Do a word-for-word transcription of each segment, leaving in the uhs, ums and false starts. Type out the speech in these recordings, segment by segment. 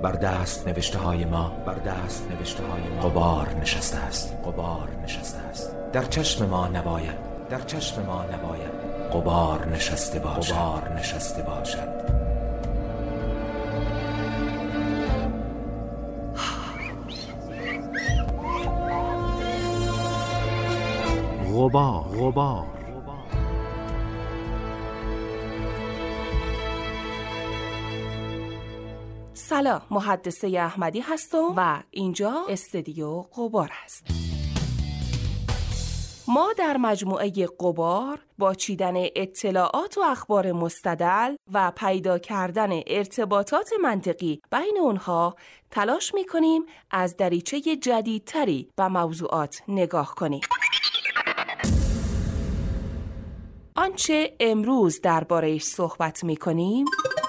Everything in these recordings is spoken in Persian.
بر دست نوشته های ما بر دست نوشته های ما غبار نشسته است غبار نشسته است در چشم ما نباید در چشم ما نباید غبار نشسته باشد غبار نشسته باشد غبار غبار سلام، محدثه احمدی هستم و اینجا استودیو غبار است. ما در مجموعه غبار با چیدن اطلاعات و اخبار مستدل و پیدا کردن ارتباطات منطقی بین اونها تلاش می‌کنیم از دریچه جدیدتری به موضوعات نگاه کنیم. آنچه امروز درباره‌اش صحبت می‌کنیم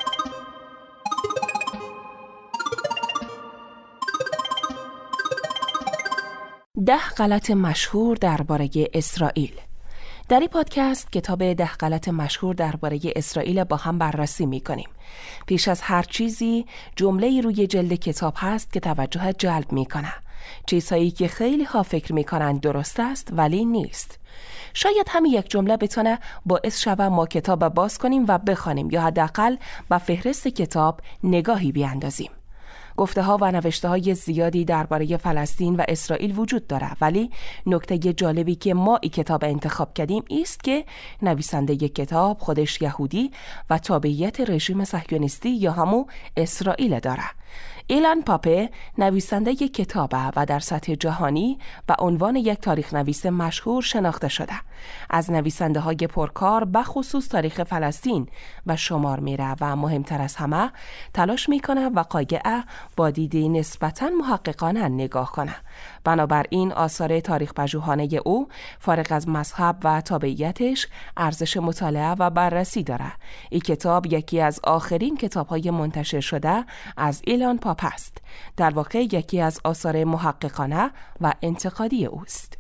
ده غلط مشهور درباره اسرائیل. در این پادکست کتاب ده غلط مشهور درباره اسرائیل با هم بررسی می‌کنیم. پیش از هر چیزی جمله‌ای روی جلد کتاب هست که توجه جلب می‌کنه. چیزهایی که خیلی ها فکر می‌کنند درست است ولی نیست. شاید همین یک جمله بتونه باعث شود ما کتاب باز کنیم و بخوانیم یا حداقل به فهرست کتاب نگاهی بیاندازیم. گفته ها و نوشته های زیادی درباره فلسطین و اسرائیل وجود داره، ولی نکته جالبی که ما این کتاب انتخاب کردیم است که نویسنده کتاب خودش یهودی و تابعیت رژیم صهیونیستی یا همون اسرائیل داره. ایلان پاپه نویسنده کتابه و در سطح جهانی به عنوان یک تاریخ نویس مشهور شناخته شده. از نویسنده های پرکار به خصوص تاریخ فلسطین و شمار میره و مهمتر از همه تلاش میکنه وقایع با دیده نسبتاً محققانه نگاه کنه. بنابراین آثار تاریخ پژوهانه او فارغ از مذهب و تابعیتش ارزش مطالعه و بررسی داره. این کتاب یکی از آخرین کتاب‌های منتشر شده از ایلان پاپ است. در واقع یکی از آثار محققانه و انتقادی اوست.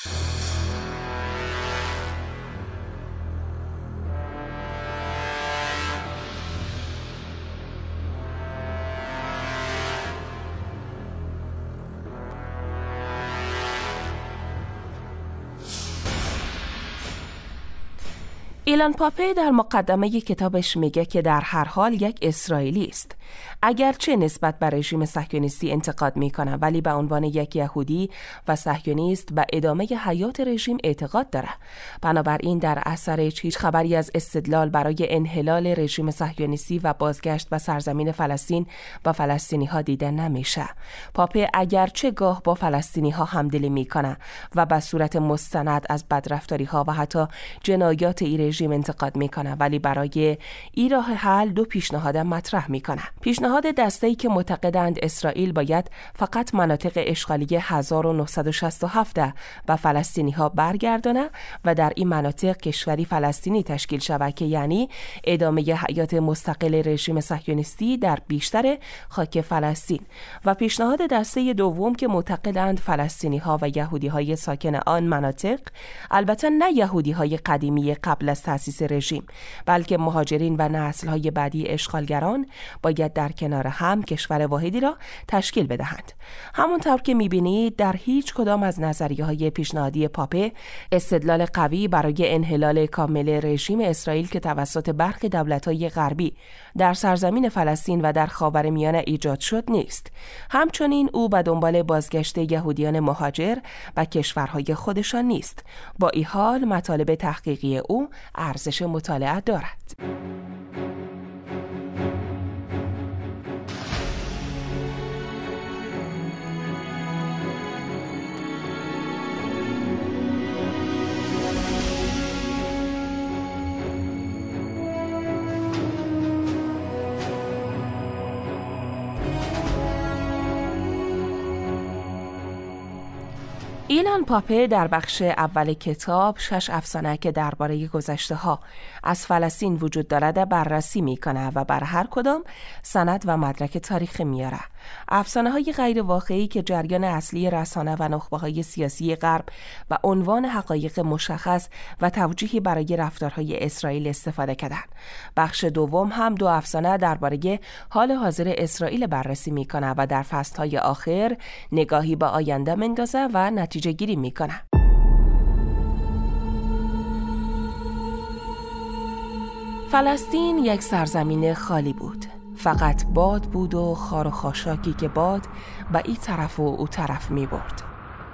ایلان پاپه در مقدمه کتابش میگه که در هر حال یک اسرائیلی است. اگرچه نسبت به رژیم صهیونیستی انتقاد میکنه ولی به عنوان یک یهودی و صهیونیست به ادامه حیات رژیم اعتقاد داره. بنابراین در اثرش هیچ خبری از استدلال برای انحلال رژیم صهیونیستی و بازگشت به سرزمین فلسطین با فلسطینی ها دیده نمیشه. پاپه اگرچه گاه با فلسطینی ها همدلی میکنه و به صورت مستند از بدرفتاری ها و حتی جنایات ای رژیم انتقاد میکنه، ولی برای ای راه حل دو پیشنهاد مطرح میکنه. پیشنهاد دسته‌ای که معتقدند اسرائیل باید فقط مناطق اشغالی هزار و نهصد و شصت و هفت به فلسطینی ها برگردانه و در این مناطق کشوری فلسطینی تشکیل شود که یعنی ادامه حیات مستقل رژیم صهیونیستی در بیشتر خاک فلسطین. و پیشنهاد دسته دوم که معتقدند فلسطینی ها و یهودی های ساکن آن مناطق، البته نه یهودی های قدیمی قبل از تأسیس رژیم بلکه مهاجرین و نسل‌های بعدی اشغالگران، باید در کنار هم کشور واحدی را تشکیل بدهند. همونطور که می‌بینید در هیچ کدام از نظریه‌های پیشنهادی پاپه استدلال قوی برای انحلال کامل رژیم اسرائیل که توسط برخی دولت‌های غربی در سرزمین فلسطین و در خاورمیانه ایجاد شد نیست. همچنین او به دنبال بازگشت یهودیان مهاجر و کشورهای خودشان نیست. با این حال مطالب تحقیقی او ارزش مطالعه دارد. ایلان پاپه در بخش اول کتاب شش افسانه که درباره گذشته ها از فلسطین وجود دارد بررسی میکنه و بر هر کدام سند و مدرک تاریخی میاره. افسانه‌های غیر واقعی که جریان اصلی رسانه و نخبه‌های سیاسی غرب و عنوان حقایق مشخص و توجیهی برای رفتارهای اسرائیل استفاده کردند. بخش دوم هم دو افسانه درباره حال حاضر اسرائیل بررسی می‌کند و در فصل‌های آخر نگاهی به آینده می‌اندازه و نتیجه گیری می‌کند. فلسطین یک سرزمین خالی بود. فقط باد بود و خار و خاشاکی که باد به این طرف و او طرف می برد.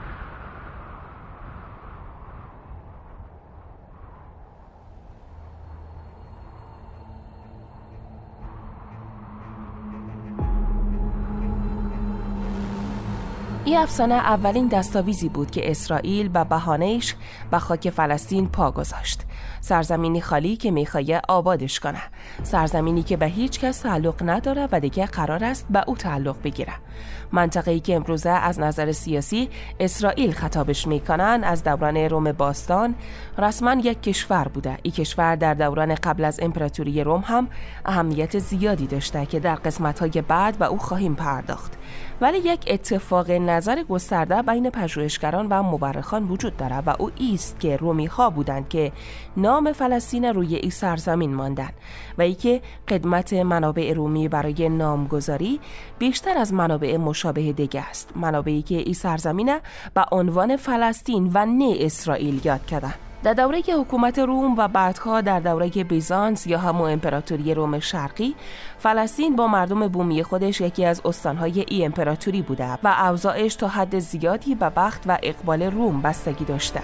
این افسانه اولین دستاویزی بود که اسرائیل به بهانه‌اش به خاک فلسطین پا گذاشت. سرزمینی خالی که میخواد آبادش کنه، سرزمینی که به هیچ کس تعلق نداره و دیگه قرار است به او تعلق بگیره. منطقه‌ای که امروزه از نظر سیاسی اسرائیل خطابش میکنن از دوران روم باستان رسما یک کشور بوده. این کشور در دوران قبل از امپراتوری روم هم اهمیت زیادی داشته که در قسمت‌های بعد به او خواهیم پرداخت. ولی یک اتفاق نظر گسترده بین پژوهشگران و مورخان وجود داره و او ایست که رومی‌ها بودند که نام فلسطین روی این سرزمین ماندن و ای که قدمت منابع رومی برای نامگذاری بیشتر از منابع مشابه دیگه است. منابعی که این سرزمین با عنوان فلسطین و نه اسرائیل یاد کردن. در دوره حکومت روم و بعدها در دوره بیزانس یا همون امپراتوری روم شرقی، فلسطین با مردم بومی خودش یکی از استانهای ای امپراتوری بوده و اوضاعش تا حد زیادی به بخت و اقبال روم بستگی داشته.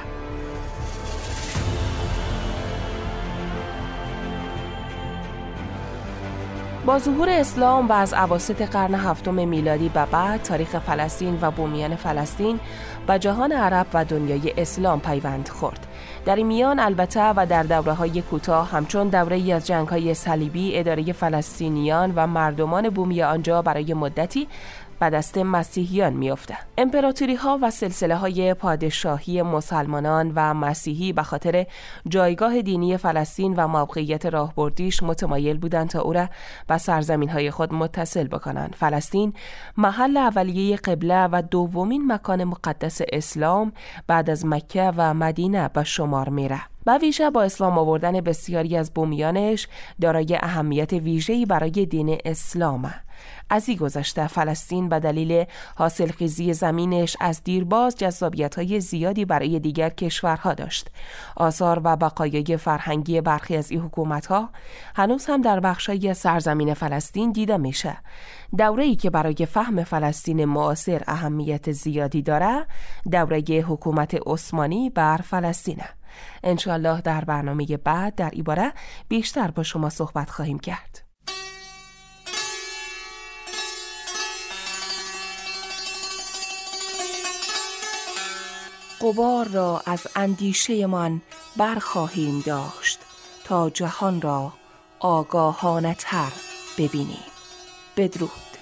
با ظهور اسلام و از اواسط قرن هفتم میلادی به بعد تاریخ فلسطین و بومیان فلسطین با جهان عرب و دنیای اسلام پیوند خورد. در این میان البته و در دوره‌های کوتاه همچون دوره‌ای از جنگ‌های صلیبی اداره فلسطینیان و مردمان بومی آنجا برای مدتی به دست مسیحیان می‌افته. امپراتوری‌ها و سلسله‌های پادشاهی مسلمانان و مسیحی به خاطر جایگاه دینی فلسطین و موقعیت راهبردیش متمایل بودند تا او را به سرزمین‌های خود متصل بکنند. فلسطین محل اولیه قبله و دومین مکان مقدس اسلام بعد از مکه و مدینه به شمار میره. به ویژه با اسلام آوردن بسیاری از بومیانش دارای اهمیت ویژه‌ای برای دین اسلامه. از این گذشته فلسطین به دلیل حاصلخیزی زمینش از دیرباز جذابیت‌های زیادی برای دیگر کشورها داشت. آثار و بقایای فرهنگی برخی از این حکومت‌ها هنوز هم در بخشای سرزمین فلسطین دیده میشه. دوره‌ای که برای فهم فلسطین معاصر اهمیت زیادی داره، دوره حکومت عثمانی بر فلسطینه. انشالله در برنامه بعد در این باره بیشتر با شما صحبت خواهیم کرد. غبار را از اندیشه من برخواهیم داشت تا جهان را آگاهانه تر ببینیم. بدرود.